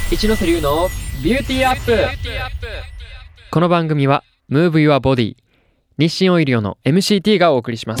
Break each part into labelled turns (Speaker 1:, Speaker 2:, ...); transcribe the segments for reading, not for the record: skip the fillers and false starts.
Speaker 1: 一ノ瀬龍のビューティーアップ。この番組は Move Your Body 日清オイリオの MCT がお送りします。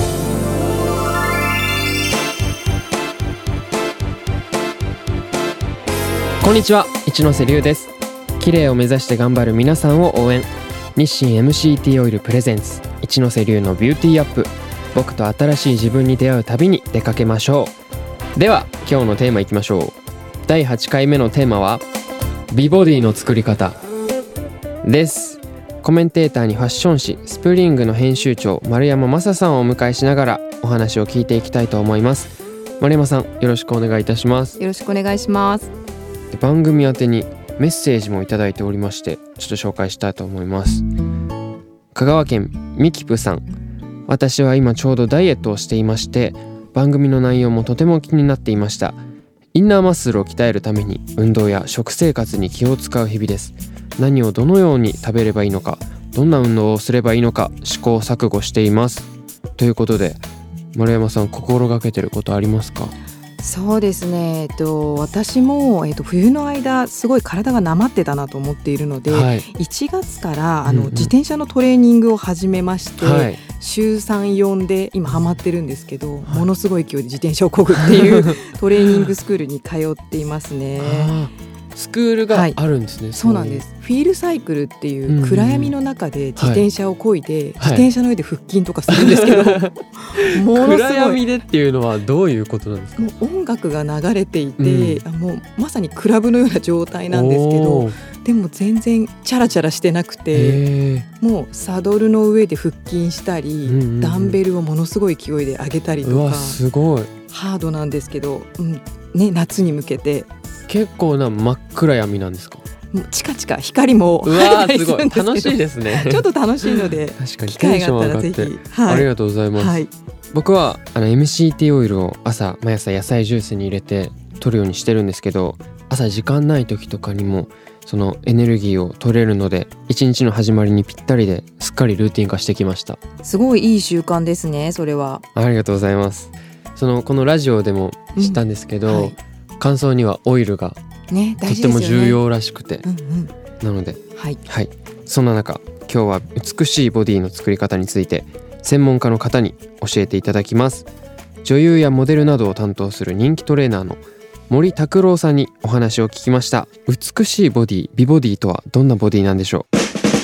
Speaker 1: こんにちは、一ノ瀬龍です。綺麗を目指して頑張る皆さんを応援、日清 MCT オイルプレゼンツ一ノ瀬龍のビューティーアップ。僕と新しい自分に出会う旅に出かけましょう。では今日のテーマいきましょう。第8回目のテーマは美ボディの作り方です。コメンテーターにファッション誌スプリングの編集長丸山雅さんをお迎えしながらお話を聞いていきたいと思います。丸山さん、よろしくお願いいたします。
Speaker 2: よろしくお願いします。
Speaker 1: 番組宛てにメッセージもいただいておりまして、ちょっと紹介したいと思います。香川県みきぷさん、私は今ちょうどダイエットをしていまして、番組の内容もとても気になっていました。インナーマッスルを鍛えるために運動や食生活に気を使う日々です。何をどのように食べればいいのか、どんな運動をすればいいのか試行錯誤しています。ということで、丸山さん、心がけてることありますか？
Speaker 2: そうですね、私も、冬の間すごい体がなまってたなと思っているので、
Speaker 1: はい、
Speaker 2: 1月から自転車のトレーニングを始めまして、はい、週3、4で今ハマってるんですけど、はい、ものすごい勢いで自転車を漕ぐっていうトレーニングスクールに通っていますね。
Speaker 1: スクールがあるんですね。はい、
Speaker 2: そうなんです。フィールサイクルっていう暗闇の中で自転車を漕いで、自転車の上で腹筋とかするんですけど、ものすごい
Speaker 1: 暗闇でっていうのはどういうことなんですか？
Speaker 2: もう音楽が流れていて、もうまさにクラブのような状態なんですけど、でも全然チャラチャラしてなくて、もうサドルの上で腹筋したり、ダンベルをものすごい勢いで上げたりとか、
Speaker 1: うわ、すごい
Speaker 2: ハードなんですけど、夏に向けて
Speaker 1: 結構な真っ暗闇なんですか？
Speaker 2: もうチカチカ光も入ったりするんですけど、
Speaker 1: 楽しいですね。
Speaker 2: ちょっと楽しいので
Speaker 1: 確かに
Speaker 2: 機会があったらぜひ、
Speaker 1: ありがとうございます。はい、僕はMCT オイルを毎朝野菜ジュースに入れて取るようにしてるんですけど、朝時間ない時とかにもそのエネルギーを取れるので、一日の始まりにぴったりですっかりルーティン化してきました。
Speaker 2: すごいいい習慣ですね、それは。
Speaker 1: ありがとうございます。このラジオでも知ったんですけど、はい、乾燥にはオイルがとっても重要らしくて、なので、はい、そんな中、今日は美しいボディの作り方について専門家の方に教えていただきます。女優やモデルなどを担当する人気トレーナーの森拓郎さんにお話を聞きました。美しいボディ、美ボディとはどんなボディなんでしょう？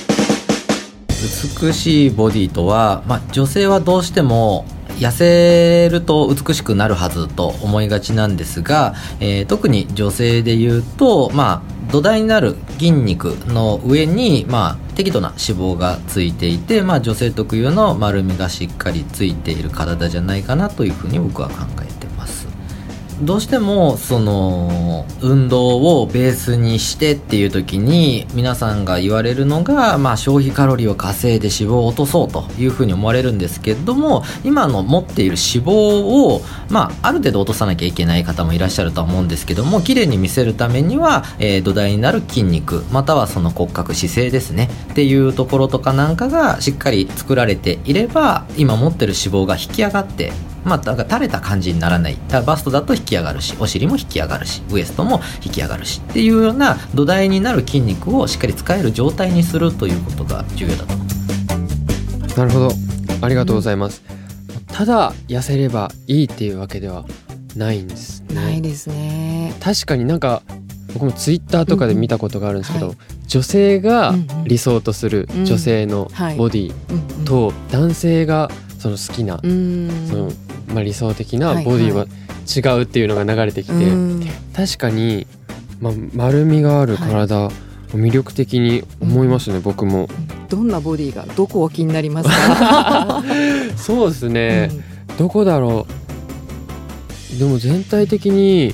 Speaker 3: 美しいボディとは、女性はどうしても痩せると美しくなるはずと思いがちなんですが、特に女性でいうと、土台になる筋肉の上に、適度な脂肪がついていて、女性特有の丸みがしっかりついている体じゃないかなというふうに僕は考えてます。どうしても運動をベースにしてっていう時に皆さんが言われるのが、消費カロリーを稼いで脂肪を落とそうというふうに思われるんですけれども、今の持っている脂肪を、ある程度落とさなきゃいけない方もいらっしゃるとは思うんですけども、綺麗に見せるためには、土台になる筋肉、またはその骨格、姿勢ですねっていうところとかなんかがしっかり作られていれば、今持ってる脂肪が引き上がってだから垂れた感じにならない。だからバストだと引き上がるし、お尻も引き上がるし、ウエストも引き上がるしっていうような土台になる筋肉をしっかり使える状態にするということが重要だと思います。
Speaker 1: なるほど、ありがとうございます。ただ痩せればいいっていうわけではないんですね。
Speaker 2: ないですね。
Speaker 1: 確かに僕もツイッターとかで見たことがあるんですけど、女性が理想とする女性のボディと男性がその好きな理想的なボディは違うっていうのが流れてきて、確かに、丸みがある体、魅力的に思いますね。僕も。
Speaker 2: どんなボディがどこを気になりますか？
Speaker 1: そうですね、どこだろう。でも全体的に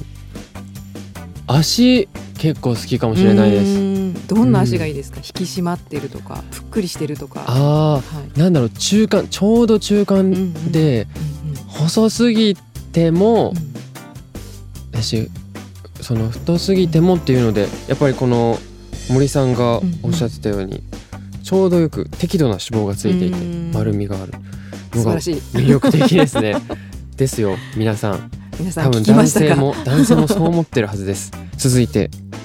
Speaker 1: 足結構好きかもしれないです。
Speaker 2: どんな足がいいですか？引き締まってるとかぷっくりしてるとか。
Speaker 1: なんだろう、中間、ちょうど中間で、細すぎても、その太すぎてもっていうので、やっぱりこの森さんがおっしゃってたように、ちょうどよく適度な脂肪がついていて丸みがあるのが魅力的ですね。ですよ、皆さん多分男性もそう思ってるはずです。続いて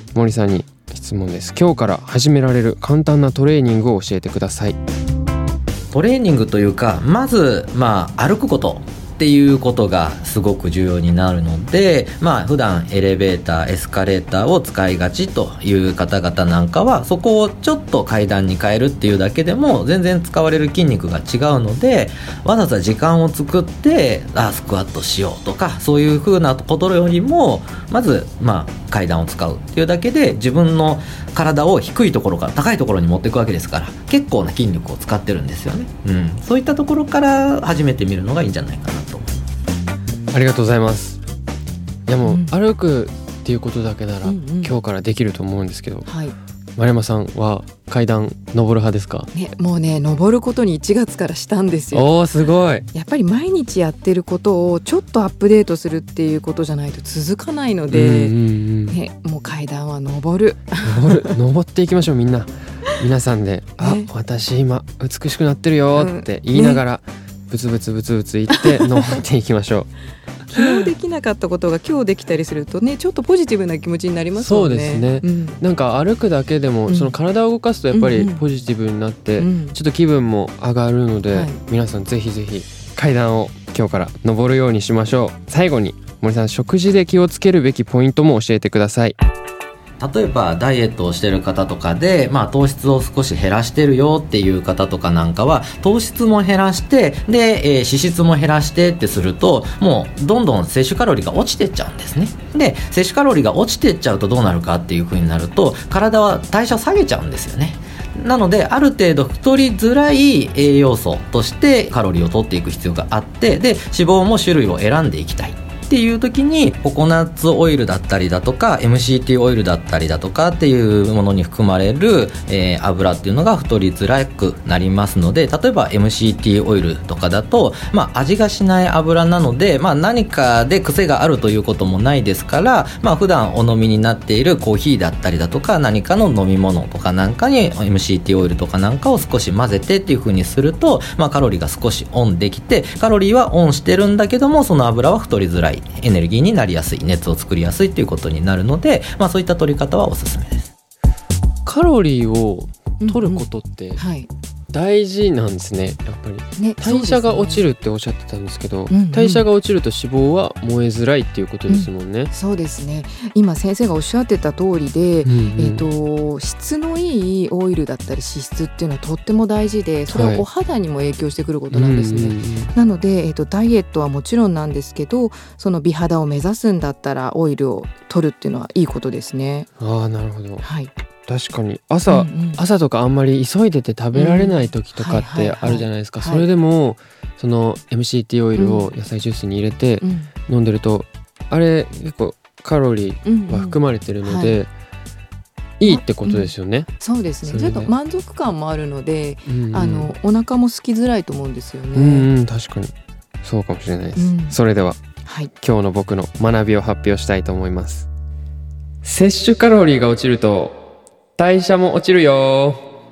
Speaker 1: 森さんに質問です。今日から始められる簡単なトレーニングを教えてください。
Speaker 3: トレーニングというか、まず歩くことっていうことがすごく重要になるので、普段エレベーターエスカレーターを使いがちという方々なんかは、そこをちょっと階段に変えるっていうだけでも全然使われる筋肉が違うので、わざわざ時間を作ってスクワットしようとかそういう風なことよりも、まず階段を使うっていうだけで自分の体を低いところから高いところに持っていくわけですから、結構な筋力を使ってるんですよね。そういったところから始めてみるのがいいんじゃないかなと思います。
Speaker 1: ありがとうございます。いやもう歩くっていうことだけなら今日からできると思うんですけど、丸山さんは階段登る派ですか？
Speaker 2: もうね、登ることに1月からしたんですよ。
Speaker 1: すごい。や
Speaker 2: っぱり毎日やってることをちょっとアップデートするっていうことじゃないと続かないので、もう階段は登
Speaker 1: っていきましょう。皆さんで、私今美しくなってるよって言いながら、ブツブツ言って登っていきましょう。
Speaker 2: 昨日できなかったことが今日できたりするとね、ちょっとポジティブな気持ちになりますもんね。
Speaker 1: そうですね、なんか歩くだけでも、その体を動かすとやっぱりポジティブになって、ちょっと気分も上がるので、皆さんぜひぜひ階段を今日から登るようにしましょう。最後に森さん、食事で気をつけるべきポイントも教えてください。
Speaker 3: 例えばダイエットをしてる方とかで、糖質を少し減らしてるよっていう方とかなんかは、糖質も減らしてで、脂質も減らしてってすると、もうどんどん摂取カロリーが落ちてっちゃうんですね。で、摂取カロリーが落ちてっちゃうとどうなるかっていう風になると、体は代謝を下げちゃうんですよね。なのである程度太りづらい栄養素としてカロリーを取っていく必要があって、で脂肪も種類を選んでいきたいっていう時に、ココナッツオイルだったりだとか MCT オイルだったりだとかっていうものに含まれる、油っていうのが太りづらくなりますので、例えば MCT オイルとかだと、味がしない油なので、何かで癖があるということもないですから、普段お飲みになっているコーヒーだったりだとか何かの飲み物とかなんかに MCT オイルとかなんかを少し混ぜてっていう風にすると、カロリーが少しオンできて、カロリーはオンしてるんだけども、その油は太りづらいエネルギーになりやすい、熱を作りやすいということになるので、そういった取り方はおすすめです。
Speaker 1: カロリーを取ることって大事なんですね。やっぱり、代謝が落ちるっておっしゃってたんですけど、代謝が落ちると脂肪は燃えづらいっていうことですもんね。
Speaker 2: そうですね。今先生がおっしゃってた通りで、質のいいオイルだったり脂質っていうのはとっても大事で、それはお肌にも影響してくることなんですね。なので、ダイエットはもちろんなんですけど、その美肌を目指すんだったらオイルを取るっていうのはいいことですね。
Speaker 1: なるほど。確かに朝とかあんまり急いでて食べられない時とかってあるじゃないですか。それでもその MCT オイルを野菜ジュースに入れて飲んでると、あれ結構カロリーは含まれてるので、いいってことですよね。
Speaker 2: そうですね。ちょっと満足感もあるので、お腹も空きづらいと思うんですよね。
Speaker 1: 確かにそうかもしれないです。それでは、今日の僕の学びを発表したいと思います。摂取カロリーが落ちると代謝も落ちるよ。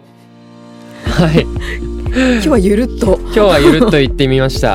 Speaker 2: 今日はゆるっと
Speaker 1: 言ってみました。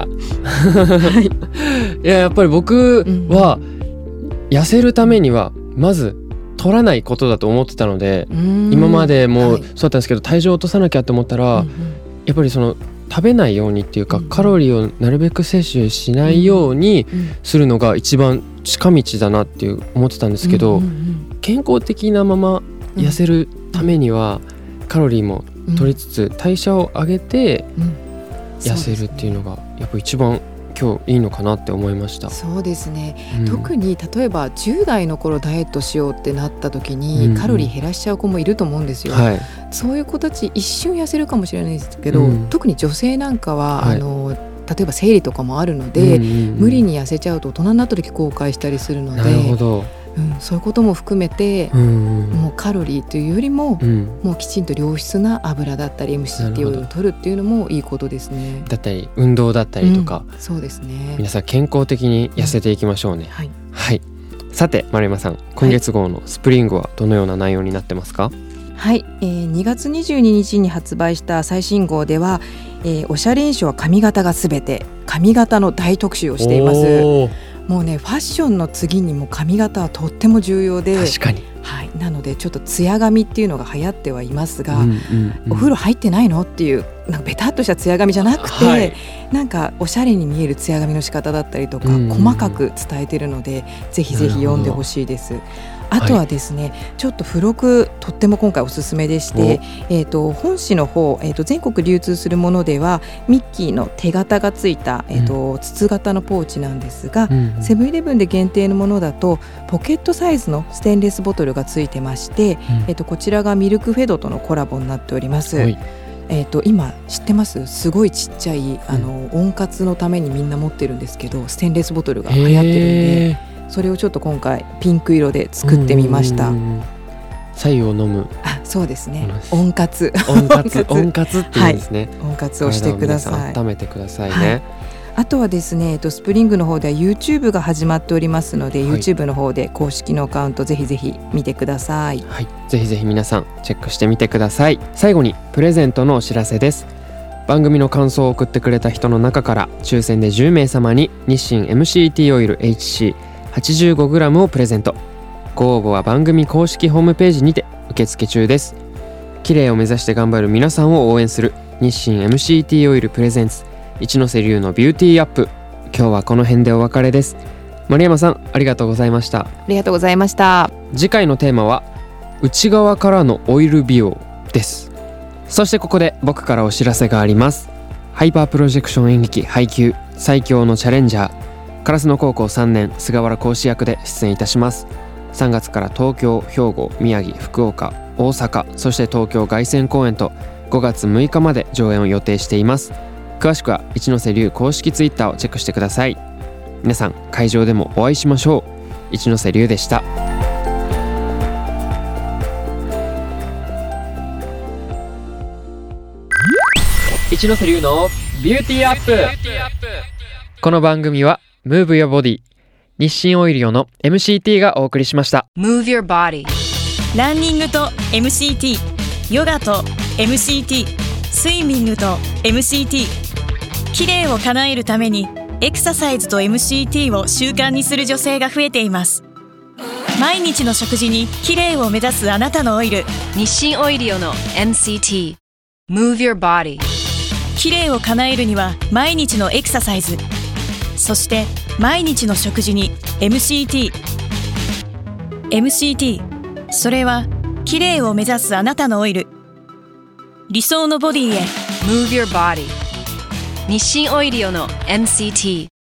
Speaker 1: やっぱり僕は痩せるためにはまず取らないことだと思ってたので、今までもそうだったんですけど、体重を落とさなきゃって思ったら、やっぱりその食べないようにっていうか、カロリーをなるべく摂取しないようにするのが一番近道だなって思ってたんですけど、健康的なまま痩せるためにはカロリーも取りつつ代謝を上げて痩せるっていうのがやっぱ一番今日いいのかなって思いました。
Speaker 2: そうですね、特に例えば10代の頃ダイエットしようってなった時にカロリー減らしちゃう子もいると思うんですよ。そういう子たち一瞬痩せるかもしれないですけど、特に女性なんかは、例えば生理とかもあるので、無理に痩せちゃうと大人になった時後悔したりするので、
Speaker 1: なるほど、
Speaker 2: そういうことも含めて、もうカロリーというよりも、もうきちんと良質な油だったり MCT オイルを取るっていうのもいいことですね。
Speaker 1: だったり運動だったりとか、
Speaker 2: そうですね。
Speaker 1: 皆さん健康的に痩せていきましょうね。さて丸山さん、今月号のスプリングはどのような内容になってますか？
Speaker 2: 2月22日に発売した最新号では、おしゃれ印象は髪型がすべて、髪型の大特集をしています。 もうねファッションの次にも髪型はとっても重要で、
Speaker 1: 確かに、
Speaker 2: はい、なのでちょっとツヤ髪っていうのが流行ってはいますが、
Speaker 1: うんうんうん、
Speaker 2: お風呂入ってないのっていうなんかベタっとしたツヤ髪じゃなくて、はい、なんかおしゃれに見えるツヤ髪の仕方だったりとか、うんうん、細かく伝えてるのでぜひぜひ読んでほしいです。あとはですね、はい、ちょっと付録とっても今回おすすめでして、本誌の方、全国流通するものではミッキーの手形がついた、筒型のポーチなんですが、セブンイレブンで限定のものだとポケットサイズのステンレスボトルがついてまして、こちらがミルクフェドとのコラボになっております。今知ってます？すごいちっちゃい温活のためにみんな持ってるんですけど、ステンレスボトルが流行ってるんで、それをちょっと今回ピンク色で作ってみました。
Speaker 1: 白湯を飲む。
Speaker 2: そうですね。温活
Speaker 1: 温活っていうんですね。
Speaker 2: 温活をしてください。
Speaker 1: 温めてくださいね。
Speaker 2: あとはですね、スプリングの方では YouTube が始まっておりますので、YouTube の方で公式のアカウントぜひぜひ見てください。
Speaker 1: はい、ぜひぜひ皆さんチェックしてみてください。最後にプレゼントのお知らせです。番組の感想を送ってくれた人の中から抽選で10名様に日清 MCT オイル HC85g をプレゼント。ご応募は番組公式ホームページにて受付中です。綺麗を目指して頑張る皆さんを応援する日清 MCT オイルプレゼンツ一ノ瀬流のビューティーアップ。今日はこの辺でお別れです。丸山さん、ありがとうございました。
Speaker 2: ありがとうございました。
Speaker 1: 次回のテーマは内側からのオイル美容です。そしてここで僕からお知らせがあります。ハイパープロジェクション演劇配給最強のチャレンジャー、烏野高校3年菅原講師役で出演いたします。3月から東京、兵庫、宮城、福岡、大阪、そして東京凱旋公演と5月6日まで上演を予定しています。詳しくは一ノ瀬流公式ツイッターをチェックしてください。皆さん会場でもお会いしましょう。一ノ瀬流でした。一ノ瀬流のビューティーアップ。この番組は Move Your Body 日清オイリオの MCT がお送りしました。
Speaker 4: Move Your Body ランニングと MCT、 ヨガと MCT、 スイミングと MCT、 綺麗を叶えるためにエクササイズと MCT を習慣にする女性が増えています。毎日の食事に綺麗を目指すあなたのオイル、
Speaker 5: 日清オイリオの MCT Move Your Body。
Speaker 4: 綺麗を叶えるには毎日のエクササイズ、そして毎日の食事に MCT。 MCT、 それは綺麗を目指すあなたのオイル。理想のボディへ
Speaker 5: Move Your Body。 日清オイリオの MCT